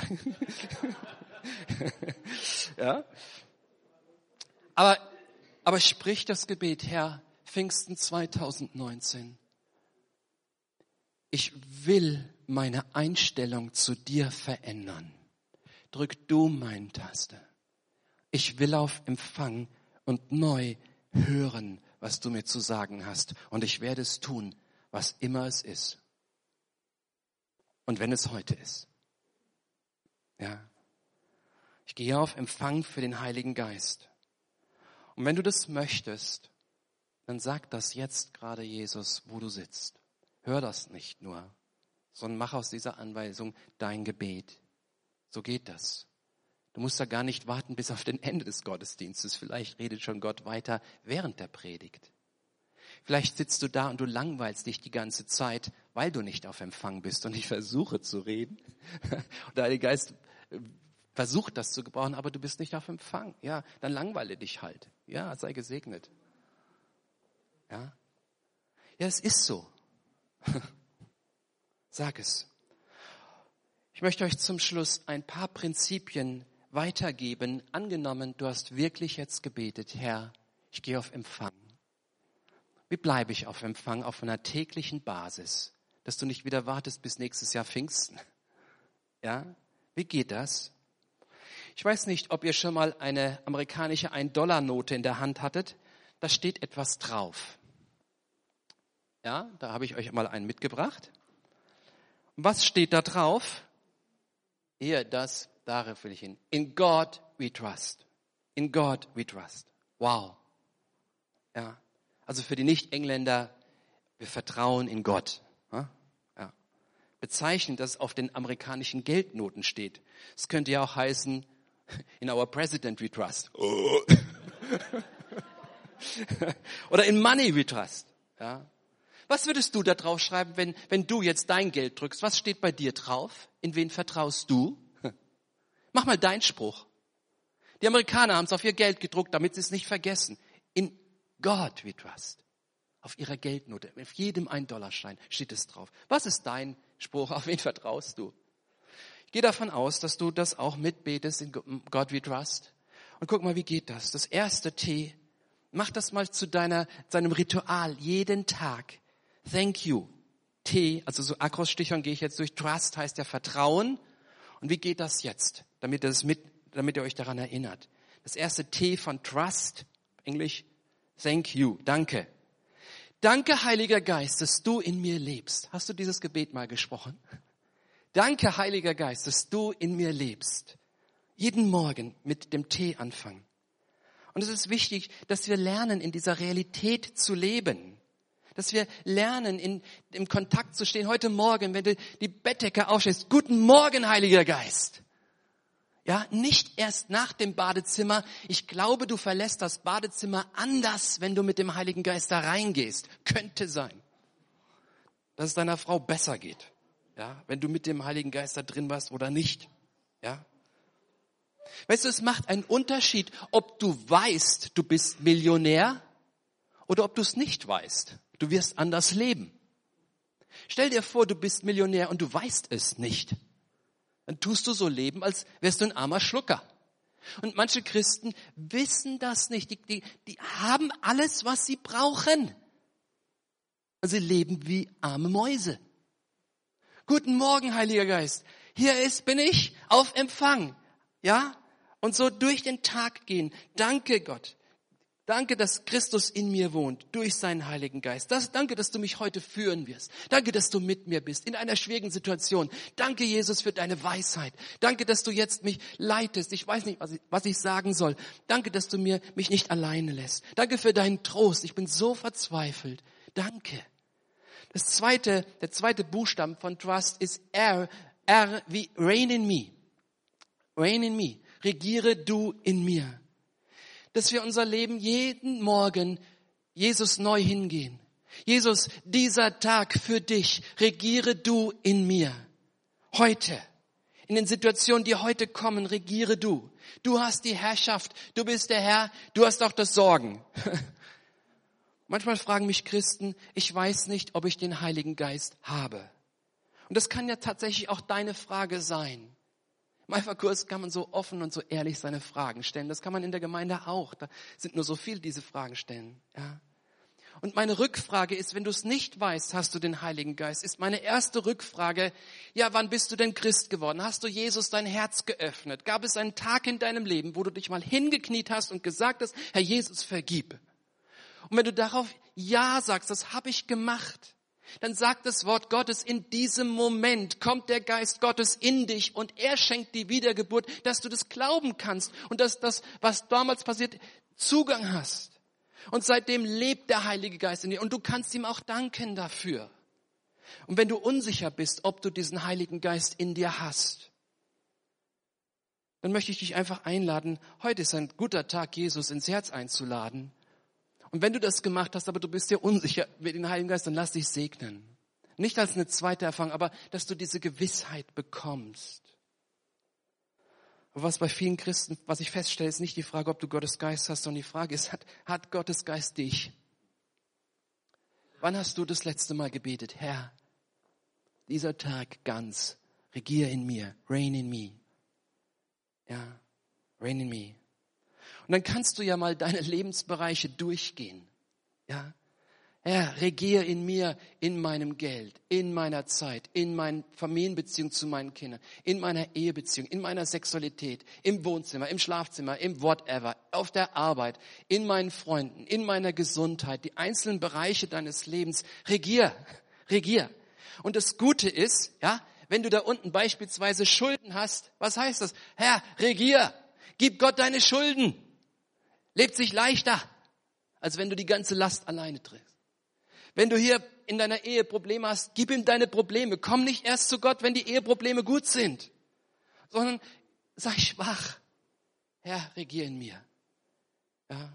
Ja? Aber sprich das Gebet, Herr, Pfingsten 2019. Ich will meine Einstellung zu dir verändern. Drück du meine Taste. Ich will auf Empfang und neu hören, was du mir zu sagen hast. Und ich werde es tun, was immer es ist. Und wenn es heute ist. Ja. Ich gehe auf Empfang für den Heiligen Geist. Und wenn du das möchtest, dann sag das jetzt gerade Jesus, wo du sitzt. Hör das nicht nur, sondern mach aus dieser Anweisung dein Gebet. So geht das. Du musst da gar nicht warten bis auf den Ende des Gottesdienstes. Vielleicht redet schon Gott weiter während der Predigt. Vielleicht sitzt du da und du langweilst dich die ganze Zeit, weil du nicht auf Empfang bist. Und ich versuche zu reden. Und der Heilige Geist versucht das zu gebrauchen, aber du bist nicht auf Empfang. Ja, dann langweile dich halt. Ja, sei gesegnet. Ja, es ist so. Sag es. Ich möchte euch zum Schluss ein paar Prinzipien weitergeben. Angenommen, du hast wirklich jetzt gebetet, Herr, ich gehe auf Empfang. Wie bleibe ich auf Empfang auf einer täglichen Basis, dass du nicht wieder wartest bis nächstes Jahr Pfingsten? Ja, wie geht das? Ich weiß nicht, ob ihr schon mal eine amerikanische 1-Dollar-Note in der Hand hattet. Da steht etwas drauf. Ja, da habe ich euch mal einen mitgebracht. Was steht da drauf? Hier, darauf will ich hin. In God we trust. In God we trust. Wow. Ja. Also für die Nicht-Engländer, wir vertrauen in Gott. Ja. Bezeichnend, dass es auf den amerikanischen Geldnoten steht. Es könnte ja auch heißen, in our president we trust. Oder in money we trust. Ja. Was würdest du da drauf schreiben, wenn du jetzt dein Geld drückst? Was steht bei dir drauf? In wen vertraust du? Mach mal deinen Spruch. Die Amerikaner haben es auf ihr Geld gedruckt, damit sie es nicht vergessen. In God we trust. Auf ihrer Geldnote, auf jedem $1-Schein steht es drauf. Was ist dein Spruch? Auf wen vertraust du? Ich gehe davon aus, dass du das auch mitbetest in God we trust. Und guck mal, wie geht das? Das erste T, mach das mal zu deinem Ritual jeden Tag. Thank you. T, also so Akrostichern gehe ich jetzt durch. Trust heißt ja Vertrauen. Und wie geht das jetzt? Damit ihr euch daran erinnert. Das erste T von Trust, Englisch, thank you, danke. Danke, Heiliger Geist, dass du in mir lebst. Hast du dieses Gebet mal gesprochen? Danke, Heiliger Geist, dass du in mir lebst. Jeden Morgen mit dem T anfangen. Und es ist wichtig, dass wir lernen, in dieser Realität zu leben. Dass wir lernen, im Kontakt zu stehen. Heute Morgen, wenn du die Bettdecke aufstehst, guten Morgen, Heiliger Geist. Ja, nicht erst nach dem Badezimmer. Ich glaube, du verlässt das Badezimmer anders, wenn du mit dem Heiligen Geist da reingehst. Könnte sein, dass es deiner Frau besser geht. Ja, wenn du mit dem Heiligen Geist da drin warst oder nicht. Ja. Weißt du, es macht einen Unterschied, ob du weißt, du bist Millionär oder ob du es nicht weißt. Du wirst anders leben. Stell dir vor, du bist Millionär und du weißt es nicht. Dann tust du so leben, als wärst du ein armer Schlucker. Und manche Christen wissen das nicht. Die haben alles, was sie brauchen. Und sie leben wie arme Mäuse. Guten Morgen, Heiliger Geist. Hier bin ich auf Empfang. Ja? Und so durch den Tag gehen. Danke, Gott. Danke, dass Christus in mir wohnt, durch seinen Heiligen Geist. Danke, dass du mich heute führen wirst. Danke, dass du mit mir bist, in einer schwierigen Situation. Danke, Jesus, für deine Weisheit. Danke, dass du jetzt mich leitest. Ich weiß nicht, was ich sagen soll. Danke, dass du mich nicht alleine lässt. Danke für deinen Trost. Ich bin so verzweifelt. Danke. Der zweite Buchstaben von Trust ist R. R wie reign in me. Reign in me. Regiere du in mir. Dass wir unser Leben jeden Morgen Jesus neu hingehen. Jesus, dieser Tag für dich, regiere du in mir. Heute, in den Situationen, die heute kommen, regiere du. Du hast die Herrschaft, du bist der Herr, du hast auch das Sorgen. Manchmal fragen mich Christen, ich weiß nicht, ob ich den Heiligen Geist habe. Und das kann ja tatsächlich auch deine Frage sein. Im Alpha-Kurs kann man so offen und so ehrlich seine Fragen stellen. Das kann man in der Gemeinde auch. Da sind nur so viele, die diese Fragen stellen. Ja. Und meine Rückfrage ist, wenn du es nicht weißt, hast du den Heiligen Geist, ist meine erste Rückfrage, ja, wann bist du denn Christ geworden? Hast du Jesus dein Herz geöffnet? Gab es einen Tag in deinem Leben, wo du dich mal hingekniet hast und gesagt hast, Herr Jesus, vergib? Und wenn du darauf Ja sagst, das habe ich gemacht, dann sagt das Wort Gottes, in diesem Moment kommt der Geist Gottes in dich und er schenkt die Wiedergeburt, dass du das glauben kannst und dass das, was damals passiert, Zugang hast. Und seitdem lebt der Heilige Geist in dir und du kannst ihm auch danken dafür. Und wenn du unsicher bist, ob du diesen Heiligen Geist in dir hast, dann möchte ich dich einfach einladen, heute ist ein guter Tag, Jesus ins Herz einzuladen. Und wenn du das gemacht hast, aber du bist dir unsicher mit dem Heiligen Geist, dann lass dich segnen. Nicht als eine zweite Erfahrung, aber dass du diese Gewissheit bekommst. Aber was bei vielen Christen, was ich feststelle, ist nicht die Frage, ob du Gottes Geist hast, sondern die Frage ist, hat Gottes Geist dich? Wann hast du das letzte Mal gebetet? Herr, dieser Tag ganz, regier in mir, reign in me. Ja, reign in me. Und dann kannst du ja mal deine Lebensbereiche durchgehen. Ja, Herr, regier in mir, in meinem Geld, in meiner Zeit, in meinen Familienbeziehungen zu meinen Kindern, in meiner Ehebeziehung, in meiner Sexualität, im Wohnzimmer, im Schlafzimmer, im whatever, auf der Arbeit, in meinen Freunden, in meiner Gesundheit, die einzelnen Bereiche deines Lebens. Regier. Und das Gute ist, ja, wenn du da unten beispielsweise Schulden hast, was heißt das? Herr, regier, gib Gott deine Schulden. Lebt sich leichter, als wenn du die ganze Last alleine trägst. Wenn du hier in deiner Ehe Probleme hast, gib ihm deine Probleme. Komm nicht erst zu Gott, wenn die Eheprobleme gut sind, sondern sei schwach. Herr, regier in mir. Ja.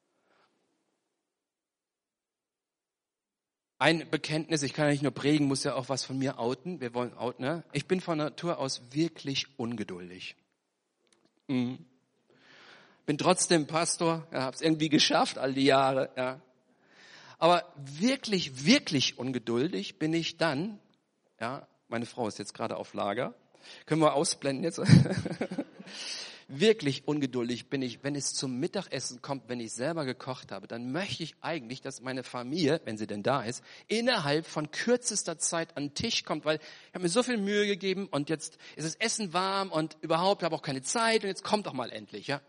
Ein Bekenntnis, ich kann ja nicht nur predigen, muss ja auch was von mir outen. Wir wollen outen, ne? Ich bin von Natur aus wirklich ungeduldig. Bin trotzdem Pastor, ja, habe es irgendwie geschafft all die Jahre. Ja. Aber wirklich, wirklich ungeduldig bin ich dann, ja, meine Frau ist jetzt gerade auf Lager, können wir ausblenden jetzt. Wirklich ungeduldig bin ich, wenn es zum Mittagessen kommt, wenn ich selber gekocht habe, dann möchte ich eigentlich, dass meine Familie, wenn sie denn da ist, innerhalb von kürzester Zeit an den Tisch kommt, weil ich habe mir so viel Mühe gegeben und jetzt ist das Essen warm und überhaupt habe auch keine Zeit und jetzt kommt doch mal endlich, ja.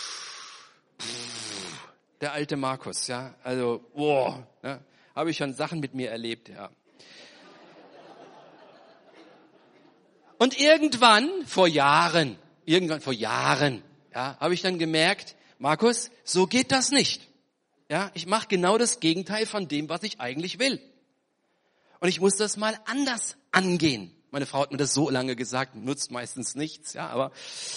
Der alte Markus, ja, also, ja, habe ich schon Sachen mit mir erlebt, ja. Und irgendwann vor Jahren, ja, habe ich dann gemerkt, Markus, so geht das nicht. Ja, ich mache genau das Gegenteil von dem, was ich eigentlich will. Und ich muss das mal anders angehen. Meine Frau hat mir das so lange gesagt, nutzt meistens nichts, ja, aber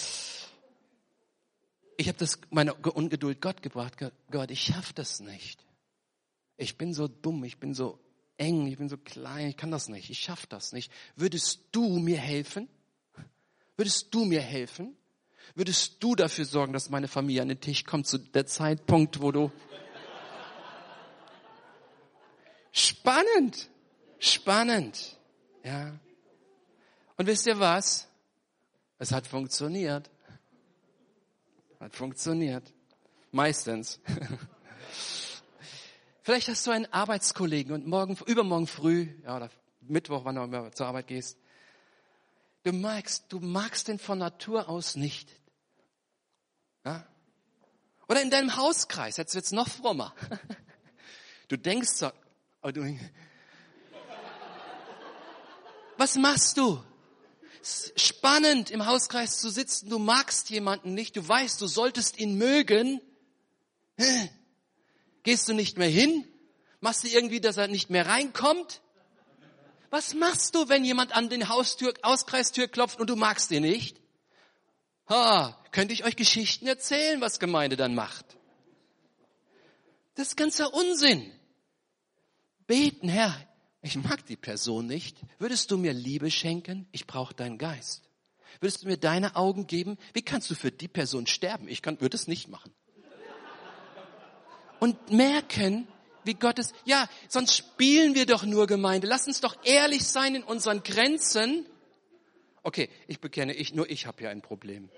ich habe das meine Ungeduld Gott gebracht. Gott, ich schaffe das nicht. Ich bin so dumm, ich bin so eng, ich bin so klein, ich kann das nicht, ich schaffe das nicht. Würdest du mir helfen? Würdest du mir helfen? Würdest du dafür sorgen, dass meine Familie an den Tisch kommt zu der Zeitpunkt, wo du... Spannend, ja. Und wisst ihr was? Es hat funktioniert. Meistens. Vielleicht hast du einen Arbeitskollegen und übermorgen früh, ja, oder Mittwoch, wann du immer zur Arbeit gehst, du magst den von Natur aus nicht. Ja? Oder in deinem Hauskreis, jetzt wird's noch frommer. Du denkst so, was machst du? Es ist spannend, im Hauskreis zu sitzen, du magst jemanden nicht, du weißt, du solltest ihn mögen. Gehst du nicht mehr hin? Machst du irgendwie, dass er nicht mehr reinkommt? Was machst du, wenn jemand an den Hauskreistür klopft und du magst ihn nicht? Könnte ich euch Geschichten erzählen, was Gemeinde dann macht? Das ist ganzer Unsinn. Beten, Herr, ich mag die Person nicht. Würdest du mir Liebe schenken? Ich brauche deinen Geist. Würdest du mir deine Augen geben? Wie kannst du für die Person sterben? Würde es nicht machen. Und merken, wie Gott ist. Ja, sonst spielen wir doch nur Gemeinde. Lass uns doch ehrlich sein in unseren Grenzen. Okay, ich bekenne, nur ich habe hier ein Problem.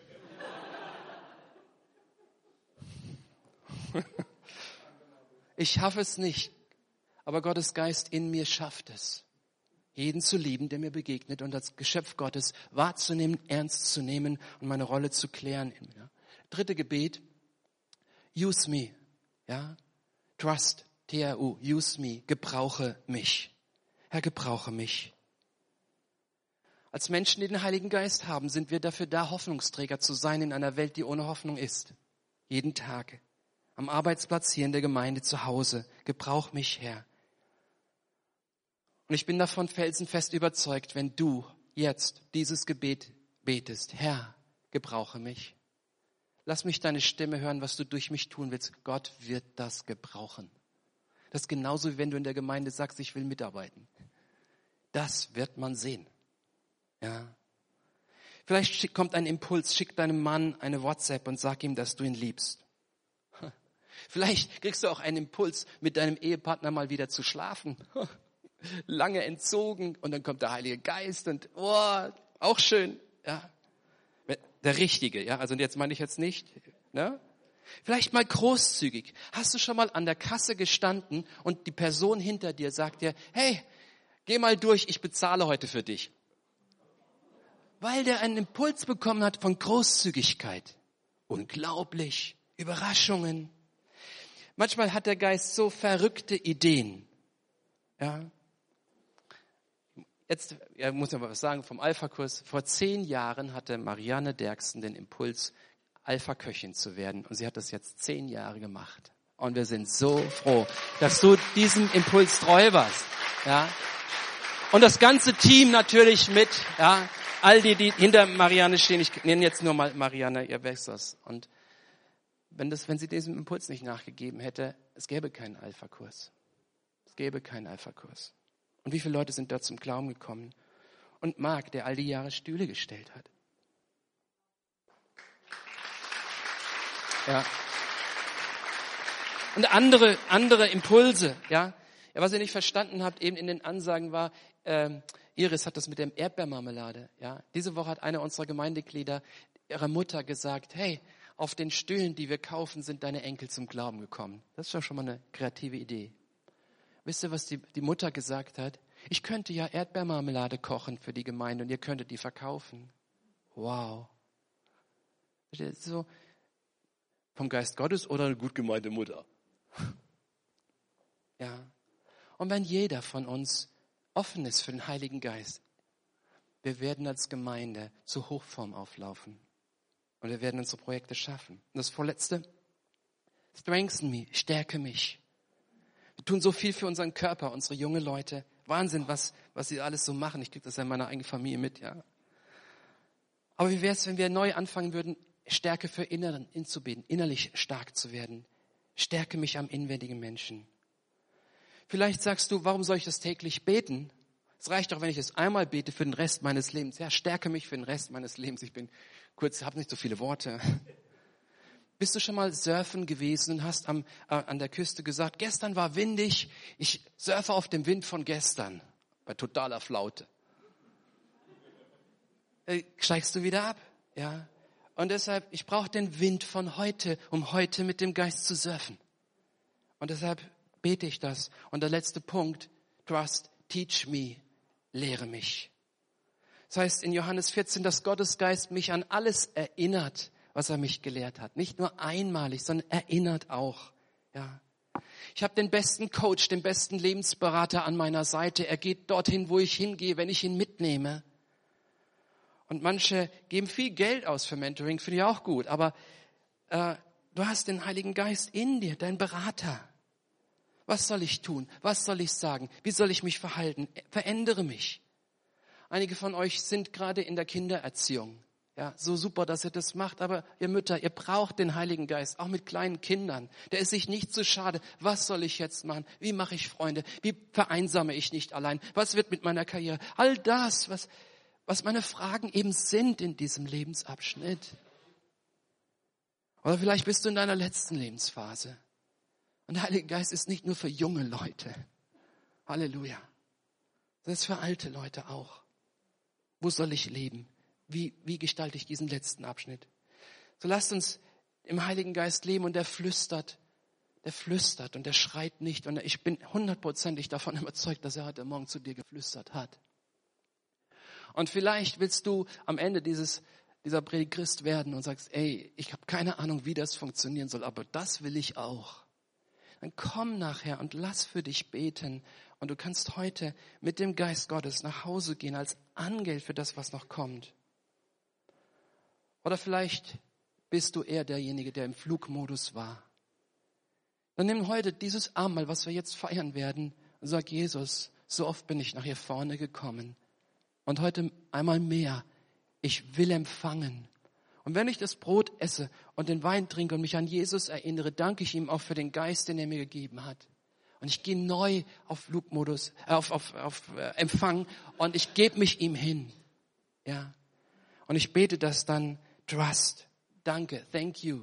Ich schaffe es nicht, aber Gottes Geist in mir schafft es, jeden zu lieben, der mir begegnet und das Geschöpf Gottes wahrzunehmen, ernst zu nehmen und meine Rolle zu klären. Dritte Gebet, use me, ja, trust, T-R-U, use me, gebrauche mich. Herr, gebrauche mich. Als Menschen, die den Heiligen Geist haben, sind wir dafür da, Hoffnungsträger zu sein in einer Welt, die ohne Hoffnung ist. Jeden Tag. Am Arbeitsplatz, hier in der Gemeinde, zu Hause. Gebrauch mich, Herr. Und ich bin davon felsenfest überzeugt, wenn du jetzt dieses Gebet betest, Herr, gebrauche mich. Lass mich deine Stimme hören, was du durch mich tun willst. Gott wird das gebrauchen. Das ist genauso, wie wenn du in der Gemeinde sagst, ich will mitarbeiten. Das wird man sehen. Ja. Vielleicht kommt ein Impuls, schick deinem Mann eine WhatsApp und sag ihm, dass du ihn liebst. Vielleicht kriegst du auch einen Impuls, mit deinem Ehepartner mal wieder zu schlafen. Lange entzogen und dann kommt der Heilige Geist und auch schön. Ja. Der Richtige, ja, also jetzt meine ich jetzt nicht. Ne? Vielleicht mal großzügig. Hast du schon mal an der Kasse gestanden und die Person hinter dir sagt dir, hey, geh mal durch, ich bezahle heute für dich. Weil der einen Impuls bekommen hat von Großzügigkeit. Unglaublich. Überraschungen. Manchmal hat der Geist so verrückte Ideen. Ja. jetzt muss man was sagen vom Alpha-Kurs. Vor 10 Jahren hatte Marianne Derksen den Impuls, Alpha-Köchin zu werden. Und sie hat das jetzt 10 Jahre gemacht. Und wir sind so froh, dass du diesem Impuls treu warst. Ja. Und das ganze Team natürlich mit, ja. All die hinter Marianne stehen. Ich nenne jetzt nur mal Marianne, ihr wisst das. Und wenn sie diesem Impuls nicht nachgegeben hätte, es gäbe keinen Alpha-Kurs. Es gäbe keinen Alpha-Kurs. Und wie viele Leute sind da zum Glauben gekommen? Und Marc, der all die Jahre Stühle gestellt hat. Ja. Und andere Impulse, ja. Ja, was ihr nicht verstanden habt, eben in den Ansagen war, Iris hat das mit der Erdbeermarmelade, ja. Diese Woche hat einer unserer Gemeindeglieder ihrer Mutter gesagt, hey, auf den Stühlen, die wir kaufen, sind deine Enkel zum Glauben gekommen. Das ist doch schon mal eine kreative Idee. Wisst ihr, was die Mutter gesagt hat? Ich könnte ja Erdbeermarmelade kochen für die Gemeinde und ihr könntet die verkaufen. Wow. So vom Geist Gottes oder eine gut gemeinte Mutter? Ja. Und wenn jeder von uns offen ist für den Heiligen Geist, wir werden als Gemeinde zur Hochform auflaufen. Und wir werden unsere Projekte schaffen. Und das Vorletzte, strengthen me, stärke mich. Wir tun so viel für unseren Körper, unsere jungen Leute. Wahnsinn, was sie alles so machen. Ich kriege das ja in meiner eigenen Familie mit, ja. Aber wie wäre es, wenn wir neu anfangen würden, Stärke für Inneren inzubeten, innerlich stark zu werden. Stärke mich am inwendigen Menschen. Vielleicht sagst du, warum soll ich das täglich beten? Es reicht doch, wenn ich es einmal bete für den Rest meines Lebens. Ja, stärke mich für den Rest meines Lebens. Ich bin kurz, habe nicht so viele Worte. Bist du schon mal surfen gewesen und hast an der Küste gesagt, gestern war windig, ich surfe auf dem Wind von gestern. Bei totaler Flaute. Steigst du wieder ab? Ja. Und deshalb, ich brauche den Wind von heute, um heute mit dem Geist zu surfen. Und deshalb bete ich das. Und der letzte Punkt, trust, teach me, lehre mich. Das heißt in Johannes 14, dass Gottes Geist mich an alles erinnert, was er mich gelehrt hat. Nicht nur einmalig, sondern erinnert auch. Ja. Ich habe den besten Coach, den besten Lebensberater an meiner Seite. Er geht dorthin, wo ich hingehe, wenn ich ihn mitnehme. Und manche geben viel Geld aus für Mentoring, finde ich auch gut. Aber du hast den Heiligen Geist in dir, dein Berater. Was soll ich tun? Was soll ich sagen? Wie soll ich mich verhalten? Verändere mich. Einige von euch sind gerade in der Kindererziehung. Ja, so super, dass ihr das macht. Aber ihr Mütter, ihr braucht den Heiligen Geist, auch mit kleinen Kindern. Der ist sich nicht zu schade. Was soll ich jetzt machen? Wie mache ich Freunde? Wie vereinsame ich nicht allein? Was wird mit meiner Karriere? All das, was meine Fragen eben sind in diesem Lebensabschnitt. Oder vielleicht bist du in deiner letzten Lebensphase. Und der Heilige Geist ist nicht nur für junge Leute. Halleluja. Das ist für alte Leute auch. Wo soll ich leben? Wie gestalte ich diesen letzten Abschnitt? So lasst uns im Heiligen Geist leben und der flüstert und der schreit nicht. Und ich bin 100%ig davon überzeugt, dass er heute Morgen zu dir geflüstert hat. Und vielleicht willst du am Ende dieser Predigt Christ werden und sagst, ey, ich habe keine Ahnung, wie das funktionieren soll, aber das will ich auch. Dann komm nachher und lass für dich beten. Und du kannst heute mit dem Geist Gottes nach Hause gehen als Angeld für das, was noch kommt. Oder vielleicht bist du eher derjenige, der im Flugmodus war. Dann nimm heute dieses Abendmahl, was wir jetzt feiern werden, und sag, Jesus, so oft bin ich nach hier vorne gekommen. Und heute einmal mehr, ich will empfangen. Und wenn ich das Brot esse und den Wein trinke und mich an Jesus erinnere, danke ich ihm auch für den Geist, den er mir gegeben hat. Und ich gehe neu auf Flugmodus, auf Empfang und ich gebe mich ihm hin. Ja. Und ich bete das dann, trust, danke, thank you.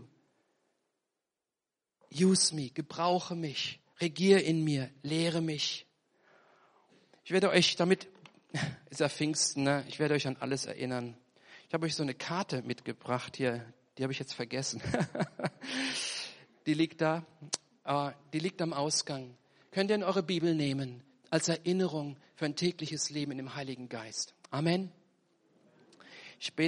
Use me, gebrauche mich, regiere in mir, lehre mich. Ich werde euch damit, ist ja Pfingsten, ne? Ich werde euch an alles erinnern. Ich habe euch so eine Karte mitgebracht hier, die habe ich jetzt vergessen. Die liegt da, die liegt am Ausgang. Könnt ihr in eure Bibel nehmen, als Erinnerung für ein tägliches Leben in dem Heiligen Geist. Amen. Ich bete